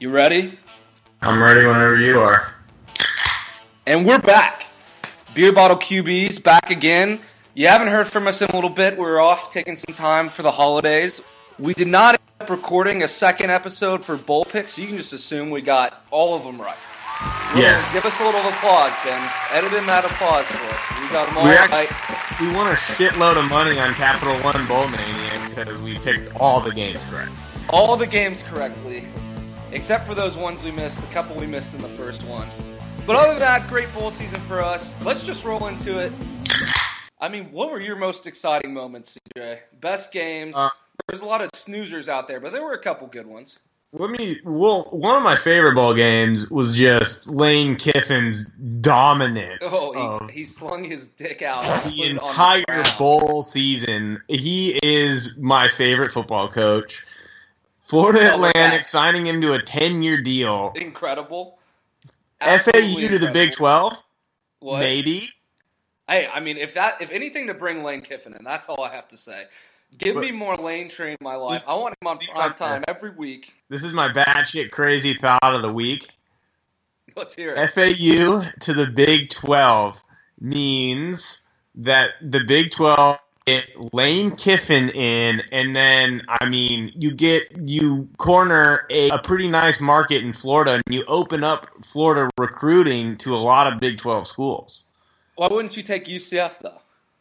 You ready? I'm ready whenever you are. And we're back. Beer Bottle QBs back again. You haven't heard from us in a little bit. We were off taking some time for the holidays. We did not end up recording a second episode for Bowl Picks, so you can just assume we got all of them right. Yes. Give us a little applause, Ben. Edit in that applause for us. We got them all right. We won a shitload of money on Capital One Bowl Mania because we picked all the games correct. All the games correctly, except for those ones we missed, the couple we missed in the first one. But other than that, great bowl season for us. Let's just roll into it. I mean, what were your most exciting moments, CJ? Best games. There's a lot of snoozers out there, but there were a couple good ones. One of my favorite bowl games was just Lane Kiffin's dominance. Oh, he slung his dick out. The entire bowl season. He is my favorite football coach. Florida Atlantic signing him to a 10-year deal. Incredible. FAU to the Big 12? What? Maybe. Hey, I mean, if anything to bring Lane Kiffin in, that's all I have to say. Give me more Lane Train in my life. I want him on prime time every week. This is my batshit crazy thought of the week. Let's hear it. FAU to the Big 12 means that the Big 12 get Lane Kiffin in, and then, I mean, you corner a pretty nice market in Florida, and you open up Florida recruiting to a lot of Big 12 schools. Why wouldn't you take UCF, though?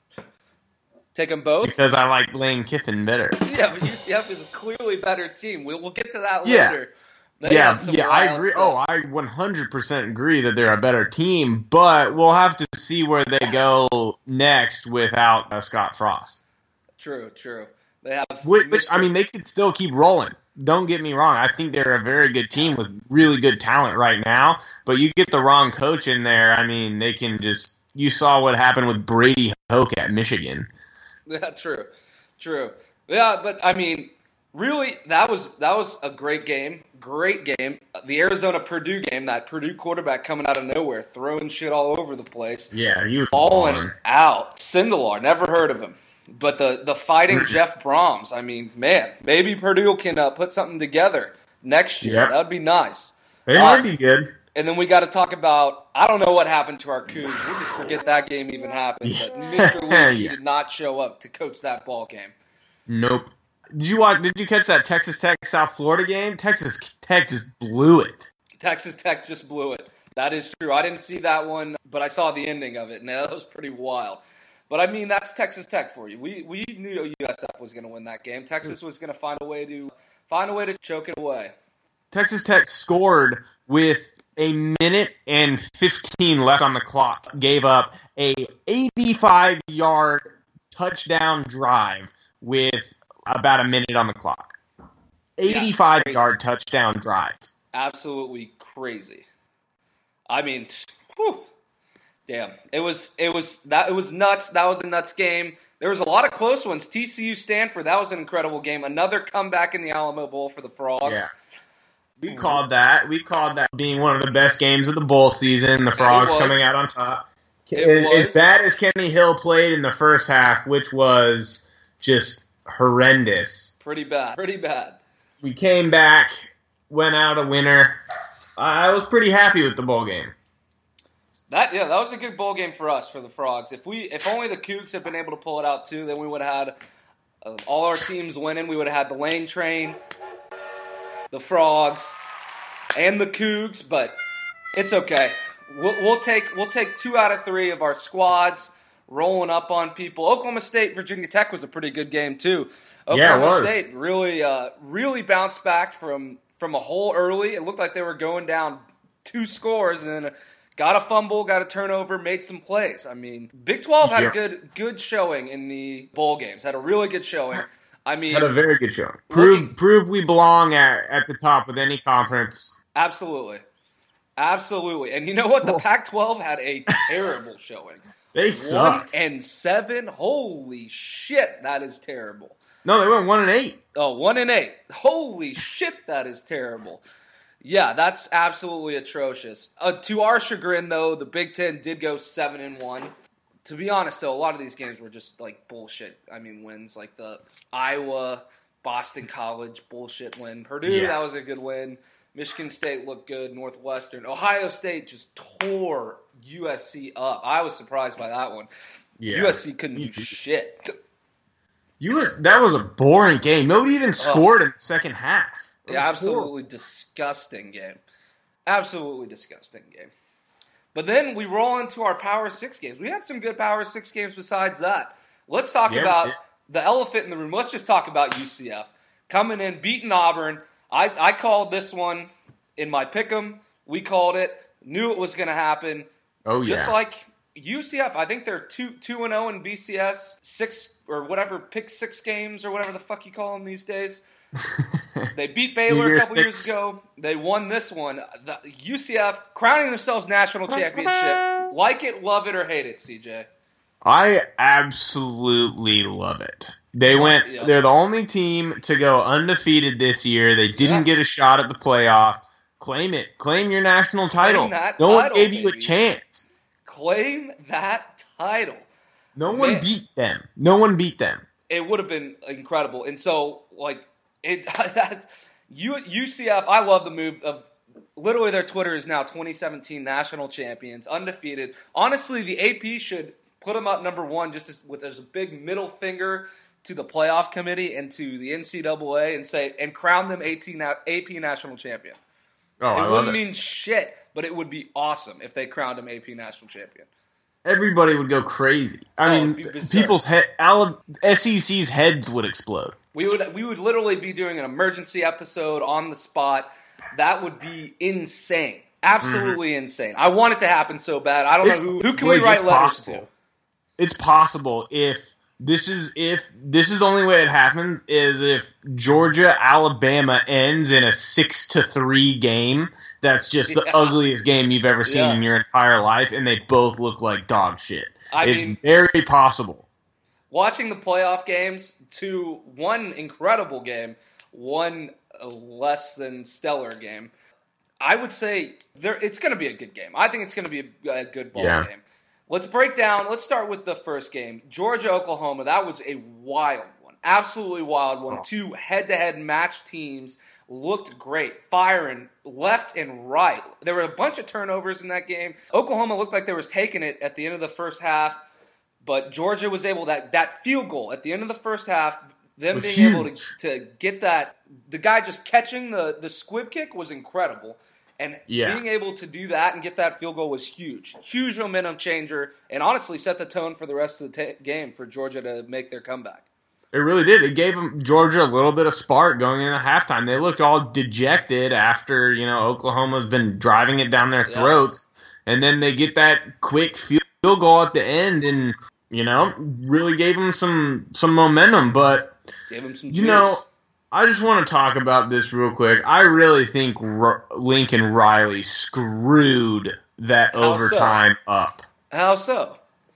Take them both? Because I like Lane Kiffin better. Yeah, but UCF is a clearly better team. We'll get to that later. Yeah, I agree. Stuff. I 100% agree that they're a better team, but we'll have to see where they go next without Scott Frost. True. They have, I mean, they could still keep rolling. Don't get me wrong. I think they're a very good team with really good talent right now, but you get the wrong coach in there, I mean, they can just. You saw what happened with Brady Hoke at Michigan. Yeah, true. Yeah, but I mean, really, that was a great game. Great game. The Arizona-Purdue game, that Purdue quarterback coming out of nowhere, throwing shit all over the place. Yeah, he was balling out. Sindelar, never heard of him. But the fighting Jeff Brahms, I mean, man, maybe Purdue can put something together next year. Yep. That would be nice. They might be good. And then we got to talk about, I don't know what happened to our Cougs. We'll just forget that game even happened. But Mr. Lucci did not show up to coach that ball game. Nope. Did you catch that Texas Tech South Florida game? Texas Tech just blew it. Texas Tech just blew it. That is true. I didn't see that one, but I saw the ending of it, and that was pretty wild. But, I mean, that's Texas Tech for you. We knew USF was going to win that game. Texas was going to find a way to choke it away. Texas Tech scored with a minute and 15 left on the clock. Gave up a 85-yard touchdown drive with about a minute on the clock. 85-yard touchdown drive. Absolutely crazy. I mean, whew, damn. It was nuts. That was a nuts game. There was a lot of close ones. TCU Stanford, that was an incredible game. Another comeback in the Alamo Bowl for the Frogs. Yeah. We called that being one of the best games of the bowl season. The Frogs coming out on top. As bad as Kenny Hill played in the first half, which was just horrendous. Pretty bad. We came back, went out a winner. I was pretty happy with the bowl game. That was a good bowl game for us, for the Frogs. If only the Cougs had been able to pull it out too, then we would have had all our teams winning. We would have had the Lane Train, the Frogs, and the Cougs, but it's okay. We'll take 2 out of 3 of our squads rolling up on people. Oklahoma State, Virginia Tech was a pretty good game too. Oklahoma State really bounced back from a hole early. It looked like they were going down 2 scores, and then got a fumble, got a turnover, made some plays. I mean, Big 12 had a good showing in the bowl games. Had a really good showing. I mean, had a very good showing. Prove we belong at the top of any conference. Absolutely. And you know what? The Pac-12 had a terrible showing. They suck. 1-7. Holy shit, that is terrible. No, they went 1-8. Oh, 1-8. Holy shit, that is terrible. Yeah, that's absolutely atrocious. To our chagrin, though, the Big Ten did go 7-1. To be honest, though, a lot of these games were just like bullshit. I mean, wins like the Iowa, Boston College bullshit win. Purdue, that was a good win. Michigan State looked good. Northwestern. Ohio State just tore USC up. I was surprised by that one. Yeah. USC couldn't do shit. That was a boring game. Nobody even scored in the second half. Yeah, absolutely disgusting game. Absolutely disgusting game. But then we roll into our Power 6 games. We had some good Power 6 games besides that. Let's talk about the elephant in the room. Let's just talk about UCF. Coming in, beating Auburn. I called this one in my pick'em. We called it. Knew it was going to happen. Oh, yeah. Just like UCF, I think they're 2-0 in BCS, 6 or whatever, pick 6 games or whatever the fuck you call them these days. They beat Baylor a couple years ago. They won this one. The UCF crowning themselves national championship. Like it, love it, or hate it, CJ. I absolutely love it. They're the only team to go undefeated this year. They didn't get a shot at the playoff. Claim it. Claim your national title. No one gave you a chance. Claim that title. No one beat them. No one beat them. It would have been incredible. And so, UCF, I love the move of literally their Twitter is now 2017 national champions, undefeated. Honestly, the AP should put them up number 1 just as a big middle finger to the playoff committee and to the NCAA and crown them AP national champion. Oh, it wouldn't mean shit, but it would be awesome if they crowned him AP national champion. Everybody would go crazy. I mean, people's SEC's heads would explode. We would literally be doing an emergency episode on the spot. That would be insane. Absolutely insane. I want it to happen so bad. I don't know who can we write letters to. It's possible if this is the only way it happens is if Georgia Alabama ends in a 6-3 game. That's just the ugliest game you've ever seen in your entire life, and they both look like dog shit. It's very possible. Watching the playoff games, one incredible game, one less than stellar game, I would say it's going to be a good game. I think it's going to be a good ball game. Let's break down. Let's start with the first game. Georgia-Oklahoma, that was a wild one. Absolutely wild one. 2 head-to-head match teams looked great, firing left and right. There were a bunch of turnovers in that game. Oklahoma looked like they was taking it at the end of the first half, but Georgia was able that field goal at the end of the first half, them being able to get that, the guy just catching the squib kick was incredible. And being able to do that and get that field goal was huge. Huge momentum changer, and honestly set the tone for the rest of the game for Georgia to make their comeback. It really did. It gave Georgia a little bit of spark going into halftime. They looked all dejected after, Oklahoma's been driving it down their throats. And then they get that quick field goal at the end and, really gave them some momentum. But, gave them some juice. I just want to talk about this real quick. I really think Lincoln Riley screwed that overtime up. How so?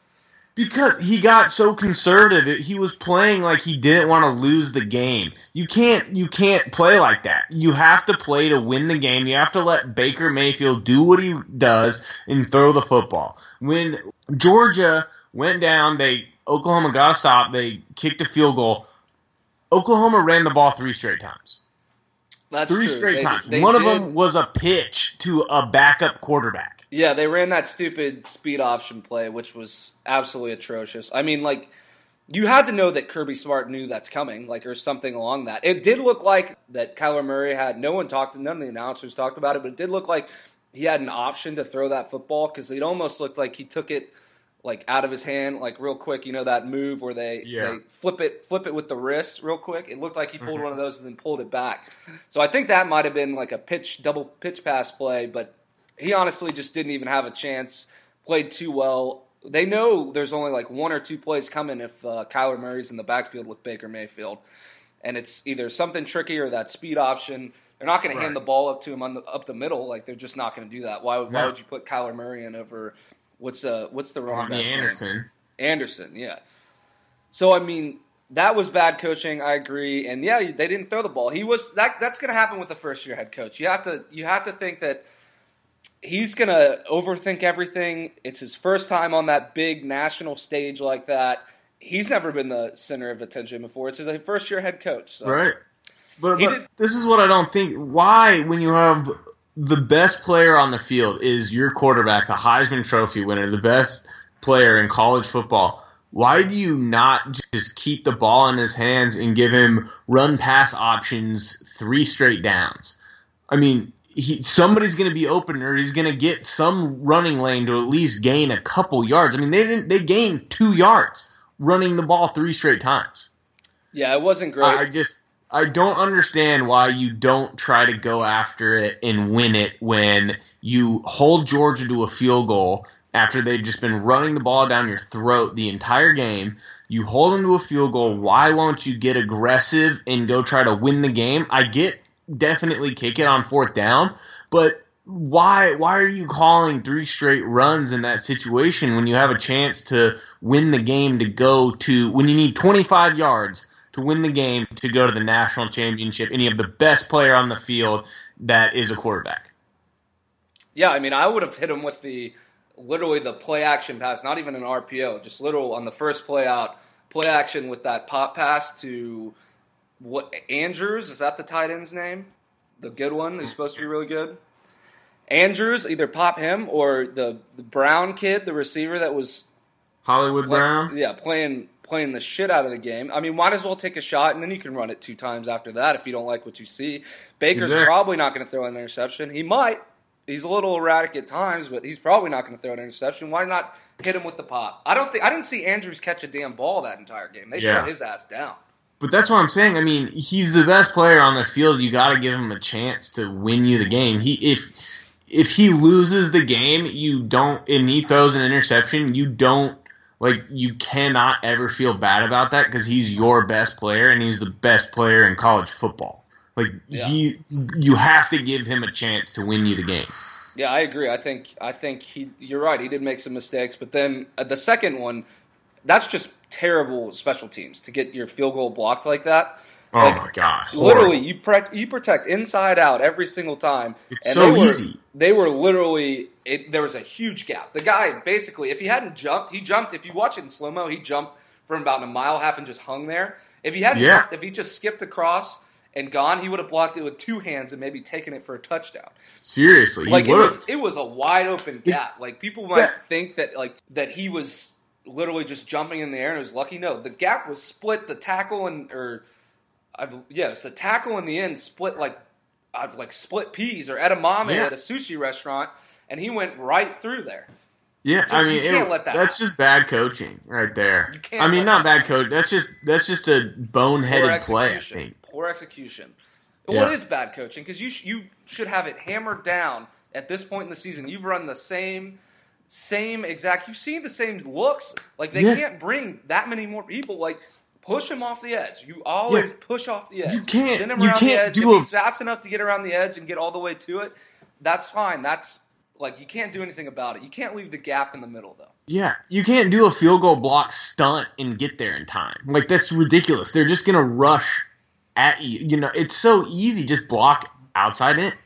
Because he got so conservative. He was playing like he didn't want to lose the game. You can't play like that. You have to play to win the game. You have to let Baker Mayfield do what he does and throw the football. When Georgia went down, Oklahoma got a stop. They kicked a field goal. Oklahoma ran the ball 3 straight times. That's true. 3 straight times. One of them was a pitch to a backup quarterback. Yeah, they ran that stupid speed option play, which was absolutely atrocious. I mean, you had to know that Kirby Smart knew that's coming, or something along that. It did look like that Kyler Murray had, none of the announcers talked about it, but it did look like he had an option to throw that football because it almost looked like he took it out of his hand, real quick. That move where they flip it with the wrist real quick. It looked like he pulled one of those and then pulled it back. So I think that might have been a double pitch pass play, but he honestly just didn't even have a chance. Played too well. They know there's only 1 or 2 plays coming if Kyler Murray's in the backfield with Baker Mayfield. And it's either something tricky or that speed option. They're not going to hand the ball up to him up the middle. They're just not going to do that. Why would you put Kyler Murray in over what's the running back? Anderson. Anderson, yeah. So I mean, that was bad coaching. I agree. And they didn't throw the ball. That's going to happen with the first year head coach. You have to think that he's going to overthink everything. It's his first time on that big national stage like that. He's never been the center of attention before. It's his first year head coach. So. Right. But this is what I don't think. Why, when you have the best player on the field is your quarterback, the Heisman Trophy winner, the best player in college football, why do you not just keep the ball in his hands and give him run-pass options 3 straight downs? I mean, somebody's going to be open, or he's going to get some running lane to at least gain a couple yards. I mean, they gained 2 yards running the ball 3 straight times. Yeah, it wasn't great. I don't understand why you don't try to go after it and win it when you hold Georgia to a field goal after they've just been running the ball down your throat the entire game. You hold them to a field goal. Why won't you get aggressive and go try to win the game? I get definitely kick it on 4th down, but why are you calling 3 straight runs in that situation when you have a chance to win the game when you need 25 yards to win the game to go to the national championship, and you have the best player on the field that is a quarterback? Yeah, I mean, I would have hit him with literally the play action pass, not even an RPO, just literal on the first play out, play action with that pop pass to Andrews, is that the tight end's name? The good one who's supposed to be really good? Andrews, either pop him or the Brown kid, the receiver that was Hollywood Brown? Yeah, playing the shit out of the game. I mean, might as well take a shot, and then you can run it 2 times after that if you don't like what you see. Baker's probably not going to throw an interception. He might. He's a little erratic at times, but he's probably not going to throw an interception. Why not hit him with the pop? I didn't see Andrews catch a damn ball that entire game. They shut his ass down. But that's what I'm saying. I mean, he's the best player on the field. You got to give him a chance to win you the game. If he loses the game, and he throws an interception, you cannot ever feel bad about that because he's your best player and he's the best player in college football. You have to give him a chance to win you the game. Yeah, I agree. I think you're right. He did make some mistakes, but then the second one, that's just terrible special teams to get your field goal blocked like that. Oh my God! Literally, you protect inside out every single time. It's so easy. They were literally there was a huge gap. The guy basically, if he hadn't jumped, he jumped. If you watch it in slow mo, he jumped from about 1.5 miles and just hung there. If he hadn't jumped, if he just skipped across and gone, he would have blocked it with 2 hands and maybe taken it for a touchdown. Seriously, it was a wide open gap. Like people might think that he was literally just jumping in the air and was lucky. No, the gap was split. The tackle it's the tackle in the end split like split peas or edamame at a sushi restaurant, and he went right through there. Yeah, I mean, that's just bad coaching right there. Not bad coach. That's just a boneheaded play, I think. Poor execution. Well, it is bad coaching because you should have it hammered down at this point in the season. You've run the same exact. You've seen the same looks. Like they can't bring that many more people. Like push him off the edge. You always push off the edge. You can't. Send him around the edge. If he's fast enough to get around the edge and get all the way to it, that's fine. That's you can't do anything about it. You can't leave the gap in the middle though. Yeah, you can't do a field goal block stunt and get there in time. Like that's ridiculous. They're just gonna rush at you. You know, it's so easy. Just block inside out.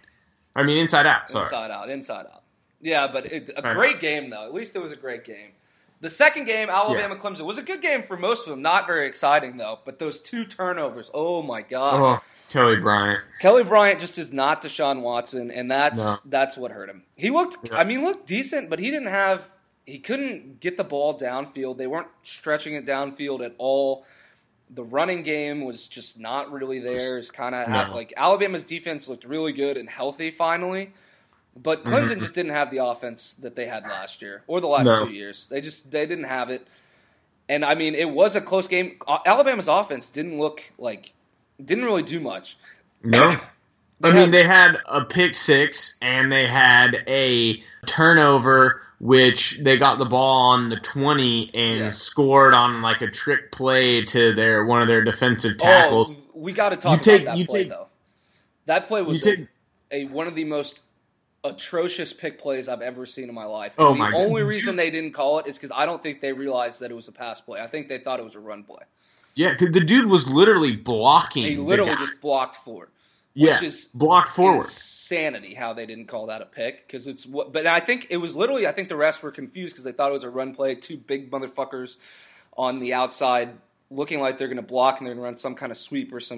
Sorry. Inside out. Yeah, but a great game though. At least it was a great game. The second game, Alabama-Clemson, was a good game for most of them. Not very exciting, though. But those 2 turnovers, oh, my God. Oh, Kelly Bryant. Kelly Bryant just is not Deshaun Watson, and that's what hurt him. He looked decent, but he couldn't get the ball downfield. They weren't stretching it downfield at all. The running game was just not really there. It's kind of Alabama's defense looked really good and healthy finally. But Clemson just didn't have the offense that they had last year or the last 2 years. They didn't have it. And, I mean, it was a close game. Alabama's offense didn't really do much. No. They had a pick 6 and they had a turnover, which they got the ball on the 20 and scored on like a trick play to one of their defensive tackles. We got to talk about that play, though. That play was one of the most atrocious pick plays I've ever seen in my life. And the only reason they didn't call it is because I don't think they realized that it was a pass play. I think they thought it was a run play. Yeah, because the dude was literally blocking. He literally just blocked forward. Yeah, blocked forward. Insanity how they didn't call that a pick because But I think it was literally. I think the refs were confused because they thought it was a run play. 2 big motherfuckers on the outside looking like they're going to block and they're going to run some kind of sweep or some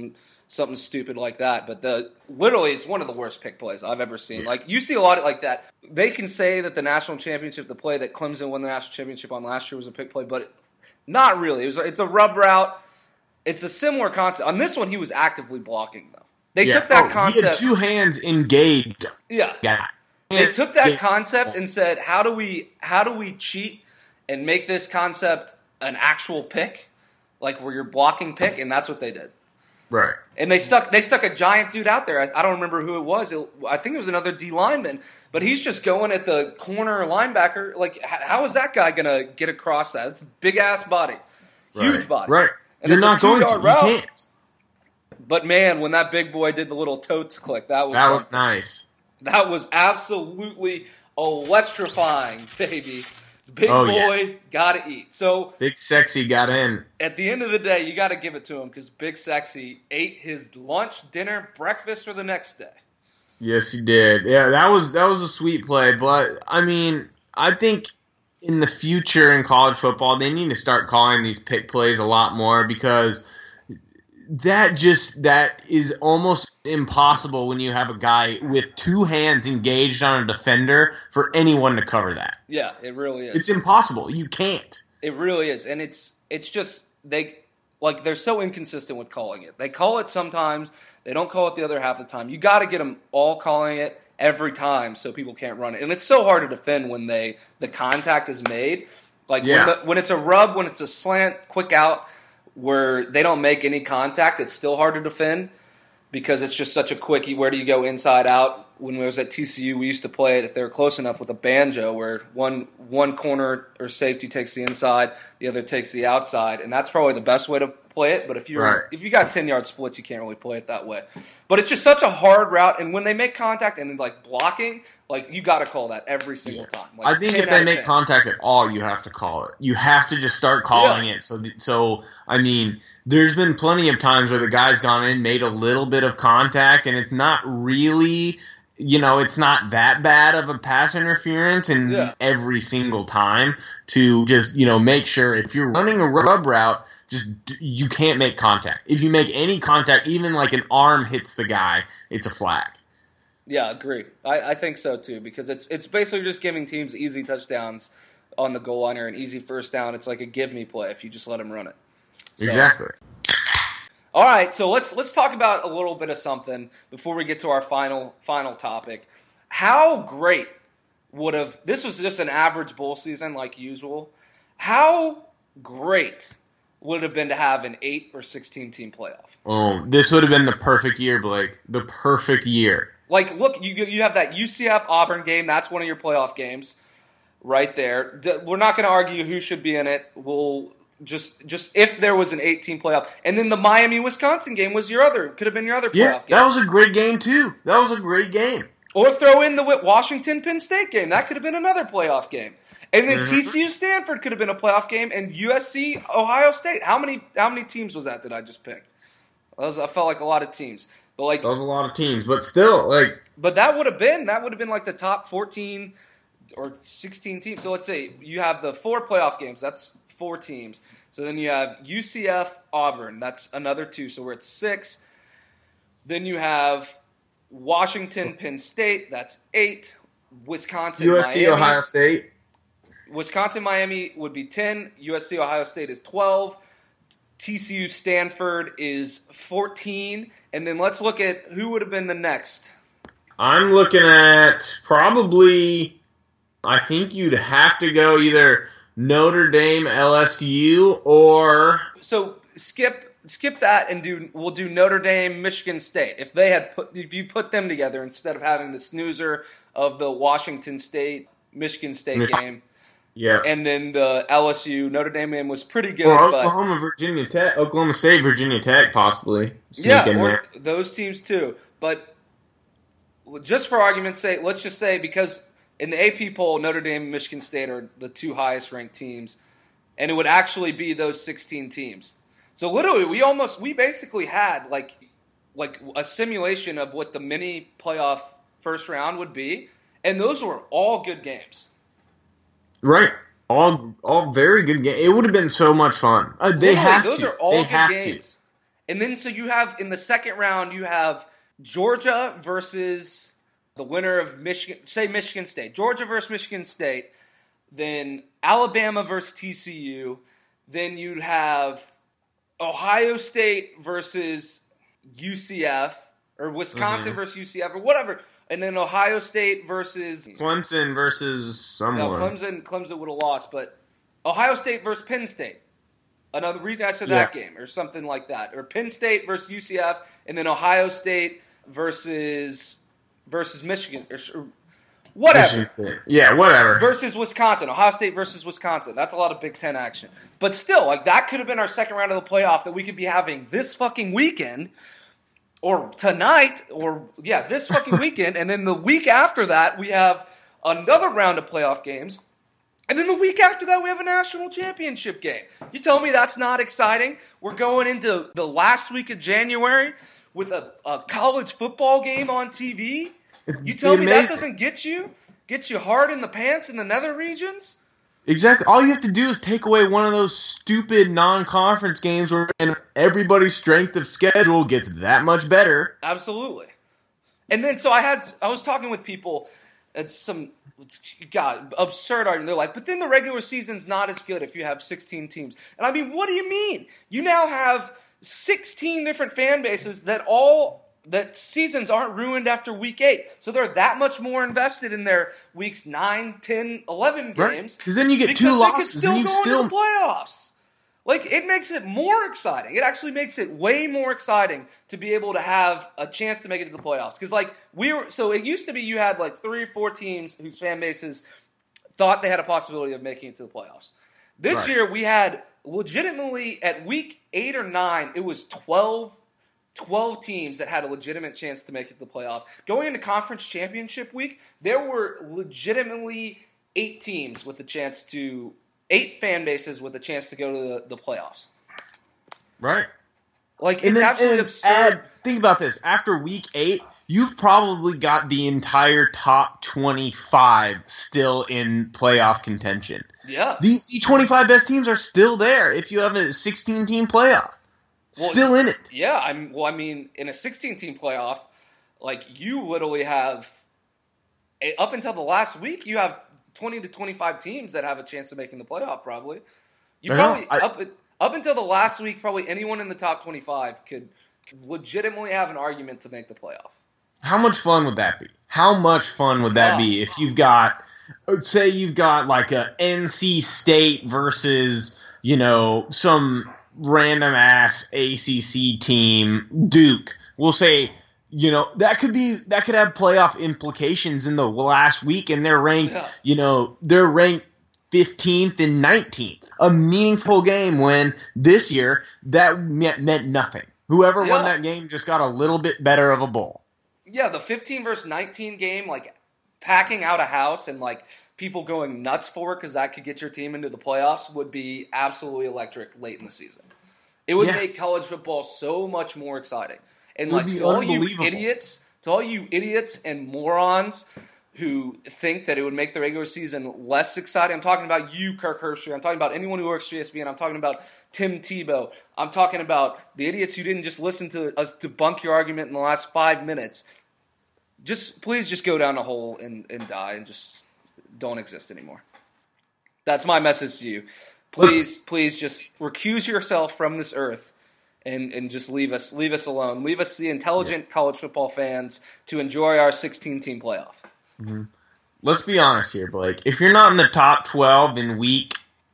something stupid like that. But literally, it's one of the worst pick plays I've ever seen. Yeah. Like, you see a lot of like that. They can say that the national championship, the play that Clemson won the national championship on last year was a pick play, but not really. It's a rub route. It's a similar concept. On this one, he was actively blocking, though. They took that concept. He had two hands engaged. Yeah. They took that concept and said, how do we cheat and make this concept an actual pick, like where you're blocking pick, and that's what they did. Right. And they stuck a giant dude out there. I don't remember who it was. I think it was another D lineman, but he's just going at the corner linebacker. Like, how is that guy gonna get across that? It's a big ass body, huge body. Right. And you're not going to. You can't. But man, when that big boy did the little totes click, that was nice. That was absolutely electrifying, baby. Big boy gotta eat. So Big Sexy got in. At the end of the day, you got to give it to him because Big Sexy ate his lunch, dinner, breakfast for the next day. Yes, he did. Yeah, that was a sweet play. But I mean, I think in the future in college football, they need to start calling these pick plays a lot more because that is almost impossible when you have a guy with two hands engaged on a defender for anyone to cover that. Yeah, it really is. It's impossible. You can't. It really is. And it's just they're so inconsistent with calling it. They call it sometimes, they don't call it the other half of the time. You got to get them all calling it every time so people can't run it. And it's so hard to defend when the contact is made. Like when it's a rub, when it's a slant, quick out, where they don't make any contact, it's still hard to defend because it's just such a quickie. Where do you go inside out? When we was at TCU, we used to play it if they were close enough with a banjo where one corner or safety takes the inside, the other takes the outside, and that's probably the best way to play it. But if you got 10-yard splits, you can't really play it that way. But it's just such a hard route, and when they make contact and like blocking, like you got to call that every single time. Like, I think if they make contact at all, you have to call it. You have to just start calling it. So I mean, there's been plenty of times where the guy's gone in, made a little bit of contact, and it's not really. It's not that bad of a pass interference, and every single time to just, make sure if you're running a rub route, you can't make contact. If you make any contact, even like an arm hits the guy, it's a flag. Yeah, agree. I think so too, because it's basically just giving teams easy touchdowns on the goal line or an easy first down. It's like a give me play if you just let them run it. So, exactly. All right, so let's talk about a little bit of something before we get to our final topic. How great this was just an average bowl season like usual. How great would it have been to have an 8 or 16 team playoff? Oh, this would have been the perfect year, Blake. The perfect year. Like, look, you have that UCF Auburn game. That's one of your playoff games right there. We're not going to argue who should be in it. We'll Just if there was an 8-team playoff. And then the Miami-Wisconsin game could have been your other playoff game. That was a great game, too. That was a great game. Or throw in the Washington-Penn State game. That could have been another playoff game. And then TCU-Stanford could have been a playoff game, and USC-Ohio State. How many teams was that I just picked? I felt like a lot of teams. But that was a lot of teams, but still, But that would have been like the top 14 or 16 teams. So let's say you have the 4 playoff games. That's 4 teams. So then you have UCF, Auburn. That's another 2. So we're at 6. Then you have Washington, Penn State. That's 8. Wisconsin, USC, Miami. Ohio State. Wisconsin, Miami would be 10. USC, Ohio State is 12. TCU, Stanford is 14. And then let's look at who would have been the next. I'm looking at probably, I think you'd have to go either Notre Dame, LSU, or... So skip that and we'll do Notre Dame, Michigan State. If you put them together instead of having the snoozer of the Washington State, Michigan State game. Yeah. And then the LSU, Notre Dame game was pretty good. Or Oklahoma State, Virginia Tech possibly. Or those teams too. But just for argument's sake, let's just say because in the AP poll, Notre Dame and Michigan State are the 2 highest ranked teams, and it would actually be those 16 teams. So literally, we basically had like a simulation of what the mini playoff first round would be, and those were all good games. Right. All very good games. It would have been so much fun. Those are all good games. And then so you have, in the second round, you have Georgia versus the winner of Michigan State. Georgia versus Michigan State. Then Alabama versus TCU. Then you'd have Ohio State versus UCF, or Wisconsin versus UCF, or whatever. And then Ohio State versus Clemson versus someone. No, Clemson would have lost, but Ohio State versus Penn State. Another rematch of that game, or something like that. Or Penn State versus UCF, and then Ohio State versus Michigan, or whatever. Yeah, whatever. Versus Wisconsin. Ohio State versus Wisconsin. That's a lot of Big Ten action. But still, like, that could have been our second round of the playoff that we could be having this fucking weekend, or tonight, or, this fucking weekend. And then the week after that, we have another round of playoff games. And then the week after that, we have a national championship game. You tell me that's not exciting? We're going into the last week of January with a college football game on TV? You tell me that doesn't get you hard in the pants in the nether regions? Exactly. All you have to do is take away one of those stupid non-conference games where everybody's strength of schedule gets that much better. Absolutely. And then so I was talking with people. It's absurd argument. They're like, but then the regular season's not as good if you have 16 teams. And I mean, what do you mean? You now have 16 different fan bases that seasons aren't ruined after week 8. So they're that much more invested in their weeks 9, 10, 11 games. Because then you get 2 losses and you still go into the playoffs. Like, it makes it more exciting. It actually makes it way more exciting to be able to have a chance to make it to the playoffs. Because, like, so it used to be you had, like, 3 or 4 teams whose fan bases thought they had a possibility of making it to the playoffs. This year, we had legitimately, at week 8 or 9, it was 12 teams that had a legitimate chance to make it to the playoff. Going into conference championship week, there were legitimately 8 teams with a chance to... 8 fan bases with a chance to go to the playoffs. Right. Like, it's absolutely absurd. Think about this. After week 8, you've probably got the entire top 25 still in playoff contention. Yeah. The 25 best teams are still there if you have a 16-team playoff. Still in it. Yeah. I mean, in a 16-team playoff, like, you literally have, up until the last week, you have 20 to 25 teams that have a chance of making the playoff, probably. Up until the last week, probably anyone in the top 25 could legitimately have an argument to make the playoff. How much fun would that be? How much fun would that be if you've got, say you've got like a NC State versus, some random ass ACC team, Duke. We'll say, that could have playoff implications in the last week, and they're ranked, they're ranked 15th and 19th. A meaningful game when this year that meant nothing. Whoever won that game just got a little bit better of a bowl. Yeah, the 15 versus 19 game, like packing out a house and like people going nuts for it because that could get your team into the playoffs would be absolutely electric late in the season. It would make college football so much more exciting. And like to all you idiots and morons who think that it would make the regular season less exciting, I'm talking about you, Kirk Herbstreit. I'm talking about anyone who works for ESPN. I'm talking about Tim Tebow. I'm talking about the idiots who didn't just listen to us debunk your argument in the last 5 minutes. Please go down a hole and die and just don't exist anymore. That's my message to you. Please just recuse yourself from this earth. And just leave us alone. Leave us, the intelligent college football fans, to enjoy our 16-team playoff. Mm-hmm. Let's be honest here, Blake. If you're not in the top 12 in week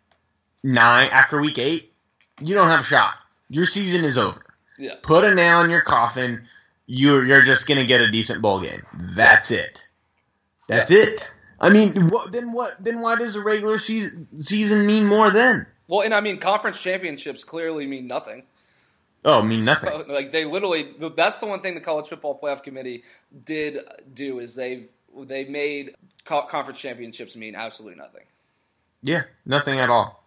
9, after week 8, you don't have a shot. Your season is over. Yeah. Put a nail in your coffin. You're just going to get a decent bowl game. That's it. That's it. I mean, then why does the regular season mean more then? Well, and I mean, conference championships clearly mean nothing. Oh, mean nothing. So, like, they literally, that's the one thing the College Football Playoff Committee did do, is they made conference championships mean absolutely nothing. Yeah, nothing at all.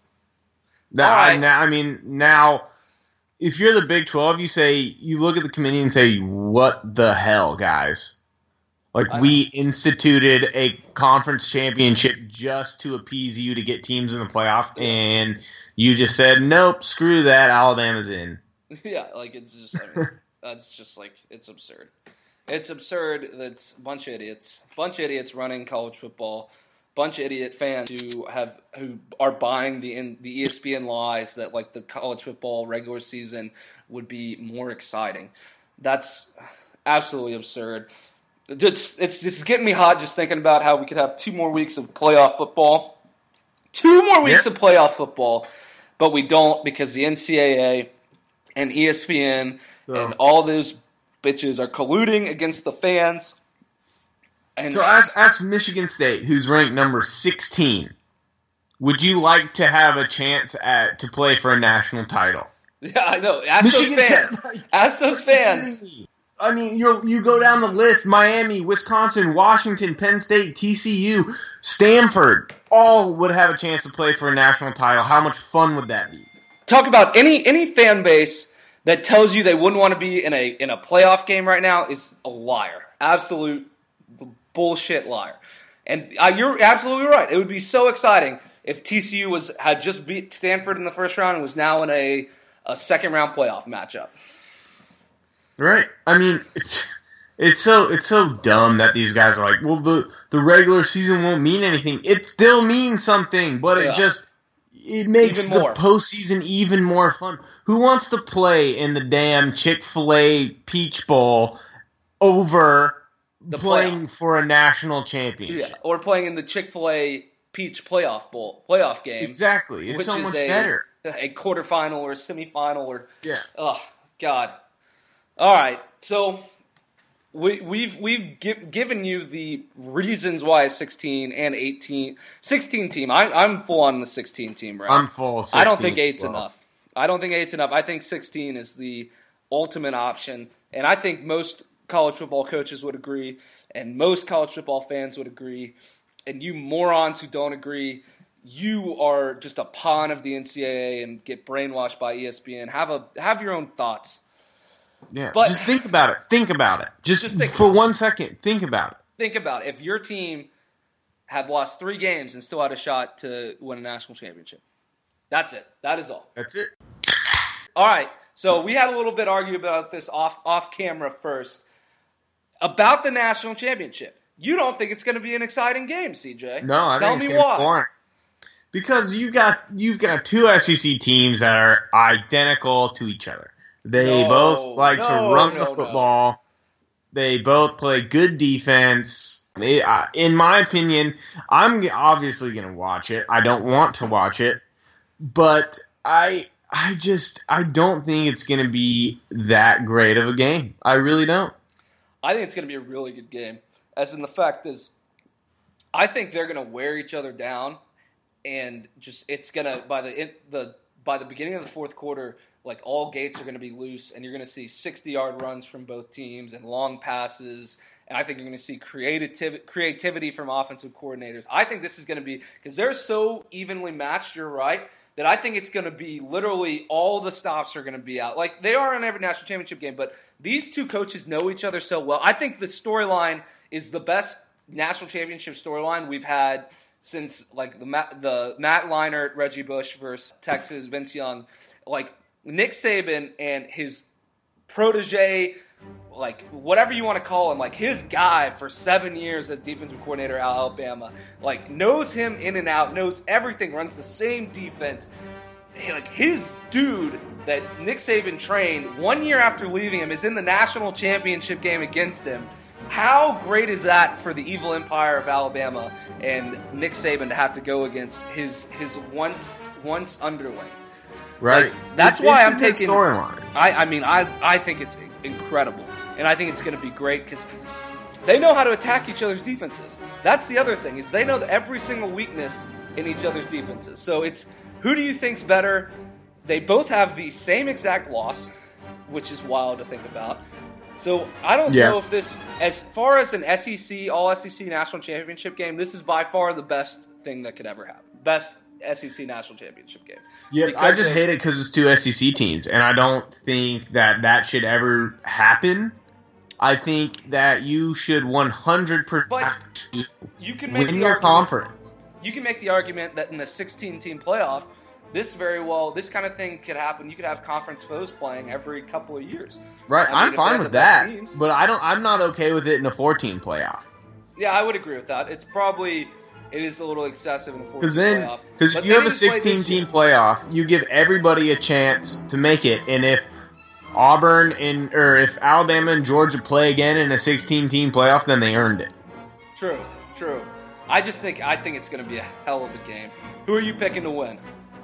Now, if you're the Big 12, you look at the committee and say, what the hell, guys? Like, we instituted a conference championship just to appease you to get teams in the playoff, and you just said, nope, screw that, Alabama's in. Yeah, like it's just, I mean, that's just like, it's absurd. It's absurd. It's a bunch of idiots. Bunch of idiots running college football. Bunch of idiot fans who are buying the ESPN lies that like the college football regular season would be more exciting. That's absolutely absurd. It's just getting me hot just thinking about how we could have 2 more weeks of playoff football. 2 more weeks of playoff football, but we don't because the NCAA and ESPN and all those bitches are colluding against the fans. And so ask Michigan State, who's ranked number 16, would you like to have a chance to play for a national title? Yeah, I know. Ask those fans. I mean, you go down the list: Miami, Wisconsin, Washington, Penn State, TCU, Stanford, all would have a chance to play for a national title. How much fun would that be? Talk about any fan base that tells you they wouldn't want to be in a playoff game right now is a liar. Absolute bullshit liar. And you're absolutely right. It would be so exciting if TCU had just beat Stanford in the first round and was now in a second round playoff matchup. Right. I mean, it's so dumb that these guys are like, well, the regular season won't mean anything. It still means something, but it makes the postseason even more fun. Who wants to play in the damn Chick-fil-A Peach Bowl over playing for a national championship? Yeah, or playing in the Chick-fil-A Peach playoff game. Exactly. It's so much better. A quarterfinal or a semifinal or oh god. All right, so we've given you the reasons why a 16 and 16 team. I'm full on the 16 team, right? I'm full. I don't think 8's enough. I think 16 is the ultimate option, and I think most college football coaches would agree, and most college football fans would agree. And you morons who don't agree, you are just a pawn of the NCAA and get brainwashed by ESPN. Have your own thoughts. Yeah, but just think about it. Think about it. Just for 1 second, think about it. Think about it. If your team had lost 3 games and still had a shot to win a national championship. That's it. That is all. That's it. All right. So we had a little bit argue about this off camera first. About the national championship. You don't think it's going to be an exciting game, CJ? No, I Tell think me why. Boring. Because you've got 2 SEC teams that are identical to each other. They both like to run the football. No. They both play good defense. In my opinion, I'm obviously going to watch it. I don't want to watch it, but I don't think it's going to be that great of a game. I really don't. I think it's going to be a really good game. As in the fact is, I think they're going to wear each other down, and just it's going to by the beginning of the fourth quarter. Like, all gates are going to be loose, and you're going to see 60-yard runs from both teams and long passes. And I think you're going to see creativity from offensive coordinators. I think this is going to be – because they're so evenly matched, you're right, that I think it's going to be literally all the stops are going to be out. Like, they are in every national championship game, but these 2 coaches know each other so well. I think the storyline is the best national championship storyline we've had since, like, the Matt Leinart, Reggie Bush versus Texas, Vince Young. Like, Nick Saban and his protege, like whatever you want to call him, like his guy for 7 years as defensive coordinator at Alabama, like knows him in and out, knows everything, runs the same defense. Like his dude that Nick Saban trained 1 year after leaving him is in the national championship game against him. How great is that for the evil empire of Alabama and Nick Saban to have to go against his once underling? Right. Like, that's why I'm taking storyline. I think it's incredible, and I think it's going to be great because they know how to attack each other's defenses. That's the other thing is they know every single weakness in each other's defenses. So it's who do you think's better? They both have the same exact loss, which is wild to think about. So I don't know if this, as far as an SEC, all SEC national championship game, this is by far the best thing that could ever happen. Best SEC national championship game. Yeah, I just hate it because it's 2 SEC teams, and I don't think that should ever happen. I think that you should 100% you can make win your conference. You can make the argument that in a 16-team playoff, this kind of thing could happen. You could have conference foes playing every couple of years. Right, I mean, I'm if fine they have with the best that, teams. but I'm not okay with it in a 14 playoff. Yeah, I would agree with that. It is a little excessive in a 14 playoff. Because if you have a 16-team playoff, you give everybody a chance to make it, and if if Alabama and Georgia play again in a 16-team playoff, then they earned it. True. I think it's going to be a hell of a game. Who are you picking to win?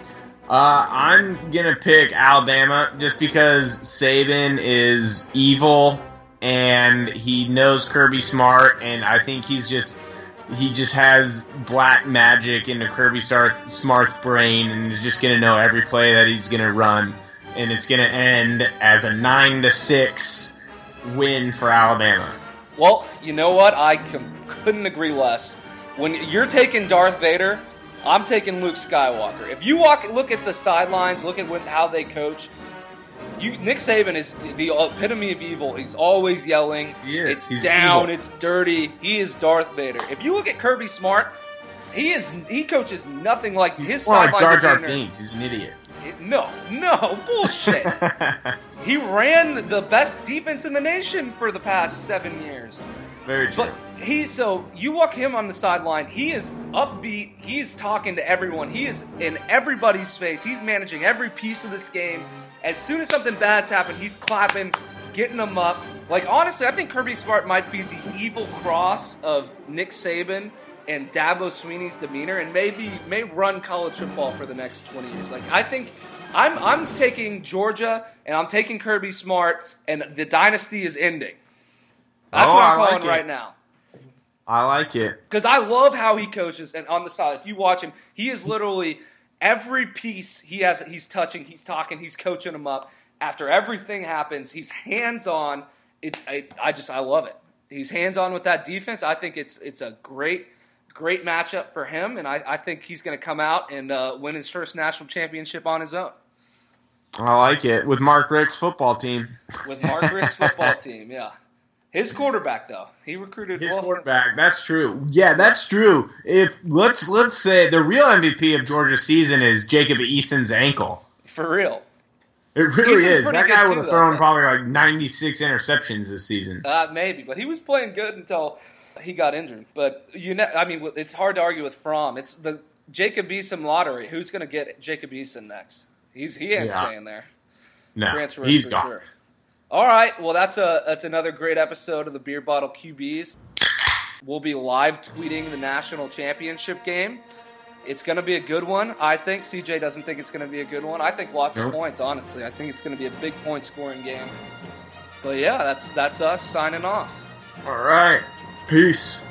I'm gonna pick Alabama just because Saban is evil and he knows Kirby Smart, and I think he just has black magic into Kirby Smart's brain, and is just gonna know every play that he's gonna run, and it's gonna end as a 9-6 win for Alabama. Well, you know what? I couldn't agree less. When you're taking Darth Vader, I'm taking Luke Skywalker. If you look at the sidelines, look at how they coach, Nick Saban is the epitome of evil. He's always yelling. He's down. Evil. It's dirty. He is Darth Vader. If you look at Kirby Smart, he coaches nothing like his sideline. Like Jar Jar Binks. He's an idiot. No, bullshit. He ran the best defense in the nation for the past 7 years. Very true. But you walk him on the sideline, he is upbeat, he's talking to everyone, he is in everybody's face, he's managing every piece of this game. As soon as something bad's happened, he's clapping, getting them up. Like, honestly, I think Kirby Smart might be the evil cross of Nick Saban and Dabo Swinney's demeanor, and may run college football for the next 20 years. Like, I think I'm taking Georgia, and I'm taking Kirby Smart, and the dynasty is ending. That's what I'm calling right now. I like it. Because I love how he coaches, and on the side, if you watch him, he is literally every piece he's touching, he's talking, he's coaching them up. After everything happens, he's hands-on. I love it. He's hands-on with that defense. I think it's a great matchup for him, and I think he's going to come out and win his first national championship on his own. I like it. With Mark Richt's football team. With Mark Richt's football team, yeah. His quarterback, though, he recruited his quarterback. That's true. Yeah, that's true. If let's say the real MVP of Georgia's season is Jacob Eason's ankle. For real, it really is. That guy would have thrown probably like 96 interceptions this season. Maybe, but he was playing good until he got injured. But it's hard to argue with Fromm. It's the Jacob Eason lottery. Who's going to get Jacob Eason next? He ain't staying there. No, he's gone. Sure. All right, well, that's another great episode of the Beer Bottle QBs. We'll be live tweeting the national championship game. It's going to be a good one, I think. CJ doesn't think it's going to be a good one. I think lots of points, honestly. I think it's going to be a big point-scoring game. But, yeah, that's us signing off. All right. Peace.